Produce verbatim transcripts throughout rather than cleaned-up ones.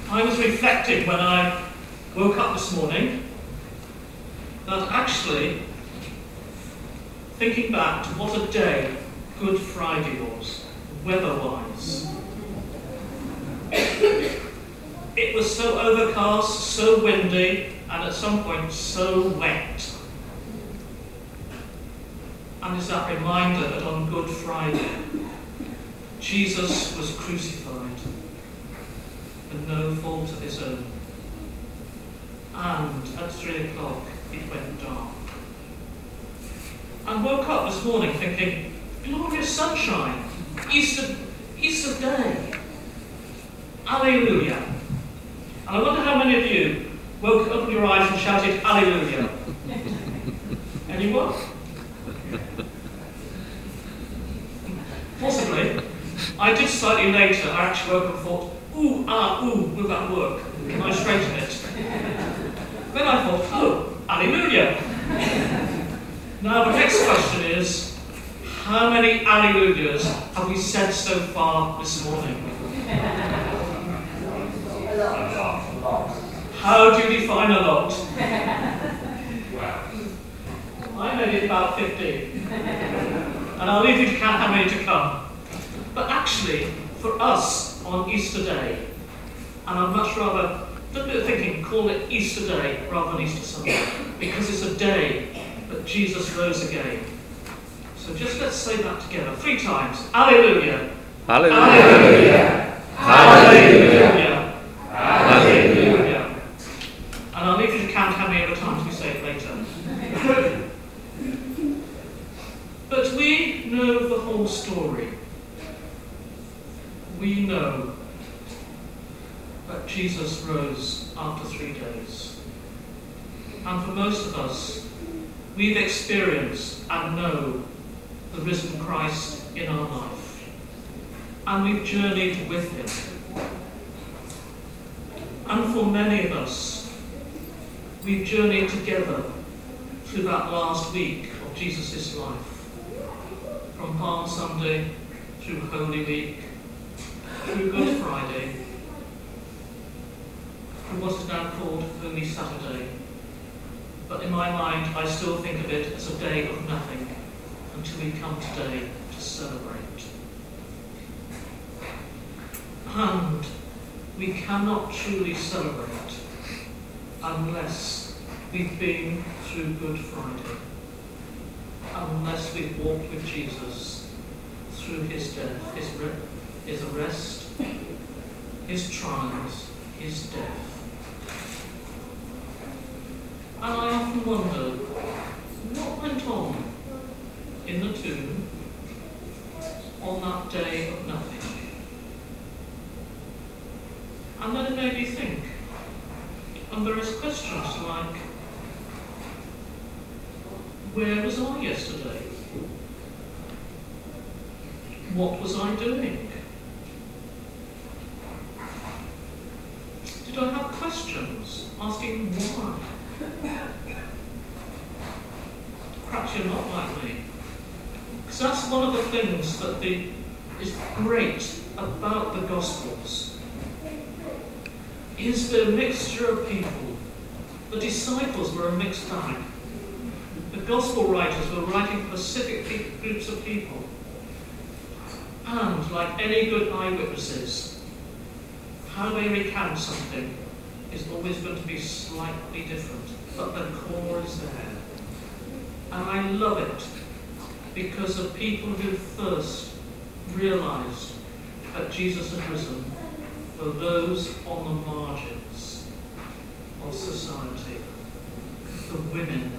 I was reflecting when I woke up this morning that actually, thinking back to what a day Good Friday was, weather-wise. It was so overcast, so windy, and at some point so wet. And it's that reminder that on Good Friday, Jesus was crucified for no fault of his own. And at three o'clock, it went dark. I woke up this morning thinking, glorious sunshine, Easter, Easter day. Alleluia. And I wonder how many of you woke up, opened your eyes and shouted, Alleluia. Anyone? Possibly. I did slightly later. I actually woke up and thought, ooh, ah, ooh, will that work? Can I straighten it? Then I thought, oh, Alleluia. Now the next question is, how many Alleluias have we said so far this morning? How do you define a lot? I made it about fifteen. And I'll leave you to count how many to come. But actually, for us on Easter Day, and I'd much rather, do a bit of thinking, call it Easter Day rather than Easter Sunday, because it's a day that Jesus rose again. So just let's say that together three times. Alleluia. Alleluia. Alleluia. Alleluia. Alleluia. Alleluia. And I'll leave you to count how many other times we say it later. But we know the whole story. We know that Jesus rose after three days. And for most of us, we've experienced and know the risen Christ in our life. And we've journeyed with him. And for many of us, we've journeyed together through that last week of Jesus' life. From Palm Sunday, through Holy Week, through Good Friday, through what is now called Holy Saturday. But in my mind, I still think of it as a day of nothing until we come today to celebrate. And we cannot truly celebrate unless we've been through Good Friday, unless we've walked with Jesus through his death, his, re- his arrest, his trials, his death. And I often wonder, what went on in the tomb on that day of nothing? And then it made me think, and there is questions like, where was I yesterday? What was I doing? Did I have questions asking why? Perhaps you're not like me. Because that's one of the things that the, is great about the Gospels, is the mixture of people. The disciples were a mixed bag. The Gospel writers were writing for specific groups of people. And, like any good eyewitnesses, how they recount something is always going to be slightly different, but the core is there. And I love it because of people who first realized that Jesus had risen were those on the margins of society, the women.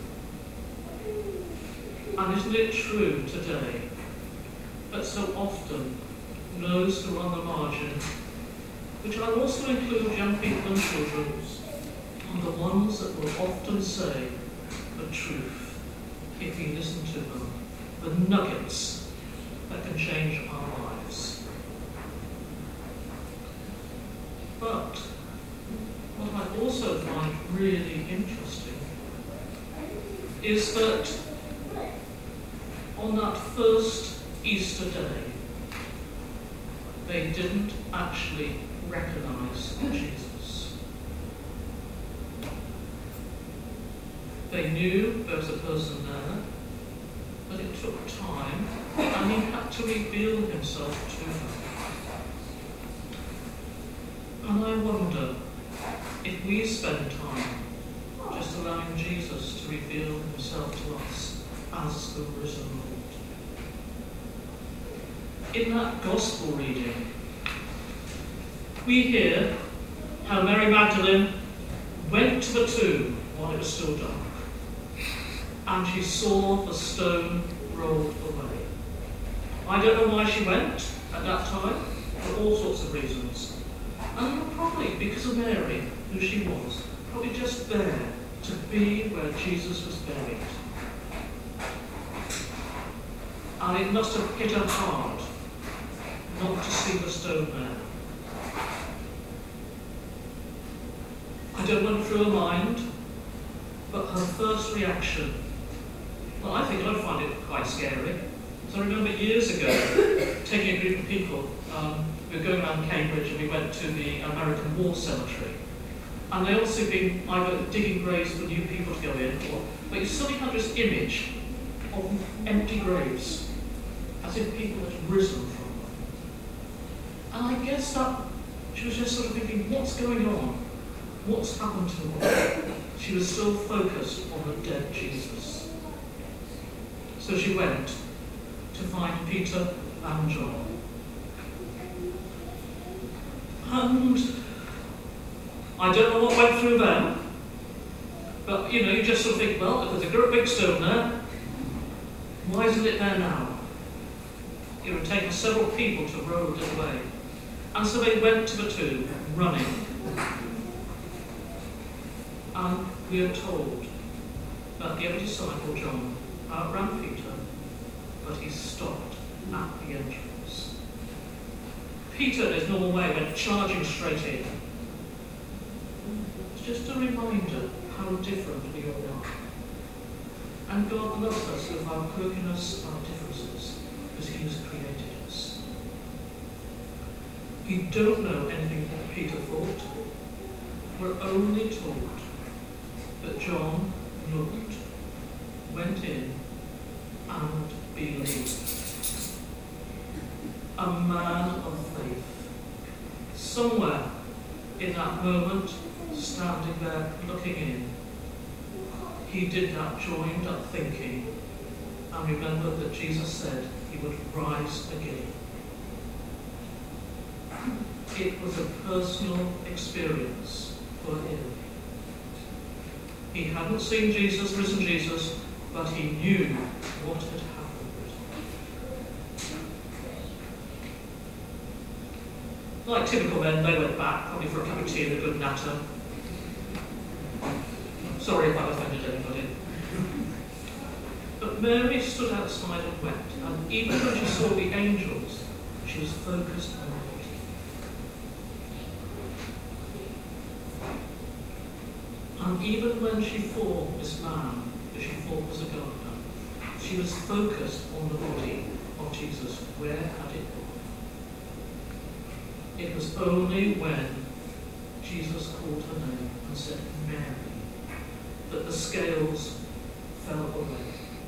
And isn't it true today that so often those who are on the margin, which I also include young people and children, are the ones that will often say the truth if we listen to them, the nuggets that can change our lives. But what I also find really interesting is that on that first Easter day, they didn't actually recognize Jesus. They knew there was a person there, but it took time, and he had to reveal himself to them. And I wonder if we spend time just allowing Jesus to reveal himself to us as the risen Lord. In that gospel reading, we hear how Mary Magdalene went to the tomb while it was still dark, and she saw the stone rolled away. I don't know why she went at that time, for all sorts of reasons. And probably because of Mary, who she was, probably just there to be where Jesus was buried. And it must have hit her hard not to see the stone there. I don't know through her mind, but her first reaction, well, I think I'd find it quite scary. So I remember years ago taking a group of people, um, we were going around Cambridge and we went to the American War Cemetery. And they also been either digging graves for new people to go in, or, but you suddenly had this image of empty graves, as if people had risen from them. And I guess that she was just sort of thinking, what's going on? What's happened to her? She was still focused on the dead Jesus. So she went to find Peter and John. And I don't know what went through them, but you know, you just sort of think, well, if there's a great big stone there, why isn't it there now? It would take several people to roll it away. And so they went to the tomb, running. And we are told that the other disciple, John, outran Peter, but he stopped at the entrance. Peter, in his normal way, went charging straight in. It's just a reminder how different we all are. And God loves us with our quirkiness, our differences, because he has created us. We don't know anything what Peter thought. We're only told that John looked, went in, and believed. A man of faith. Somewhere in that moment, standing there looking in, he did that joined up thinking and remembered that Jesus said he would rise again. It was a personal experience for him. He hadn't seen Jesus, risen Jesus, but he knew what had happened. Like typical men, they went back, probably for a cup of tea and a good natter. Sorry if I offended anybody. But Mary stood outside and wept, and even when she saw the angels, she was focused on the body. And even when she saw this man, who she thought was a gardener, she was focused on the body of Jesus. Where had it gone? It was only when Jesus called her name and said, Mary, that the scales fell away.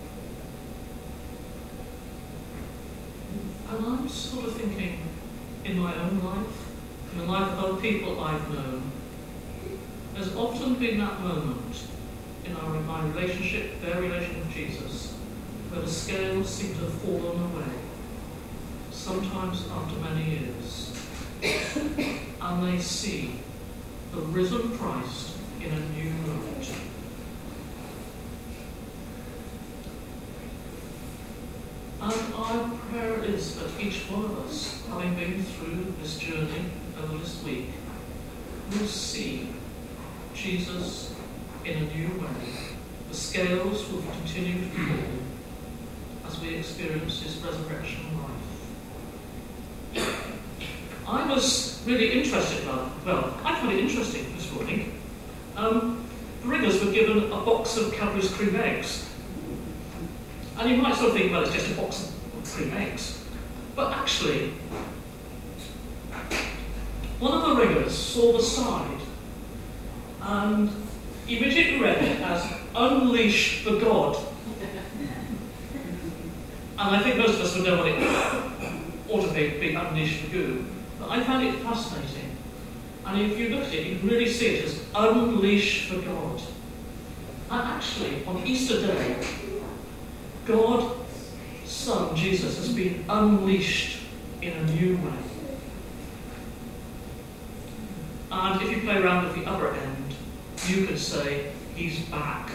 And I'm sort of thinking, in my own life, in the life of other people I've known, there's often been that moment in our in my relationship, their relationship with Jesus, where the scales seem to have fallen away, sometimes after many years, and they see the risen Christ in a new light. And our prayer is that each one of us, having been through this journey over this week, will see Jesus in a new way. The scales will continue to fall as we experience his resurrection life. I was really interested, well, well I found it interesting this morning. Um, the ringers were given a box of Cadbury's cream eggs. And you might sort of think, well, it's just a box of cream eggs. But actually, one of the ringers saw the side and immediately read it as "Unleash the God." And I think most of us would know what it ought to be, be "Unleash the Goo." But I found it fascinating. And if you look at it, you can really see it as "Unleash the God." And actually, on Easter Day, God, Son, Jesus, has been unleashed in a new way. And if you play around with the other end, you could say, he's back.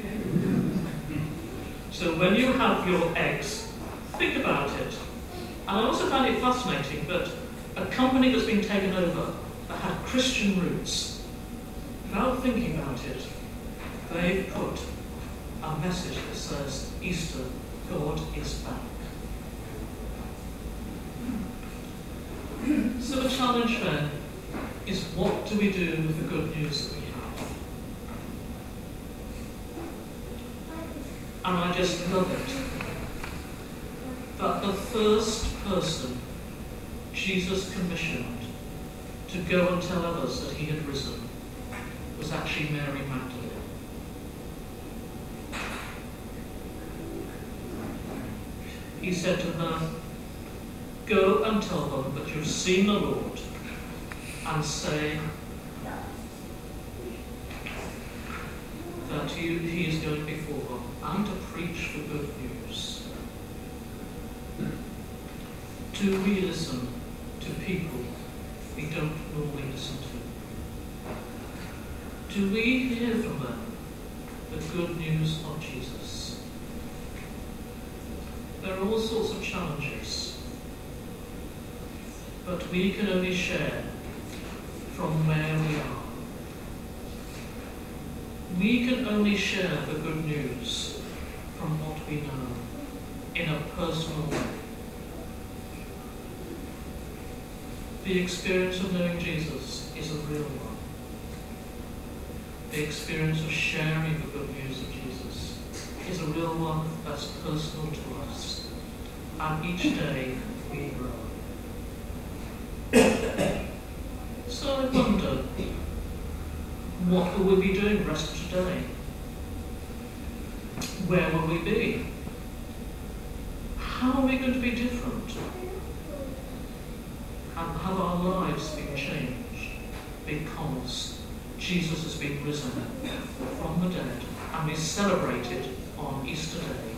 So when you have your eggs, think about it. And I also find it fascinating that a company that's been taken over that had Christian roots, without thinking about it, they've put a message that says, Easter, God is back. So the challenge then is, what do we do with the good news that we have? And I just love it that the first person Jesus commissioned to go and tell others that he had risen was actually Mary Magdalene. He said to her, "Go and tell them that you've seen the Lord, and say that you, he is going before them, and to preach the good news." Do we listen to people we don't normally listen to? Do we hear from them the good news of Jesus? There are all sorts of challenges, but we can only share from where we are. We can only share the good news from what we know in a personal way. The experience of knowing Jesus is a real one. The experience of sharing the good news of Jesus is a real one that's personal to us. And each day we grow. So I wonder, what will we be doing the rest of today? Where will we be? How are we going to be different? And have our lives been changed because Jesus has been risen from the dead and we celebrate it on Easter Day?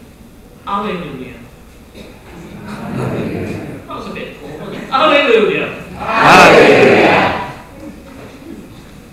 Alleluia. That was a bit poor, wasn't it? Alleluia.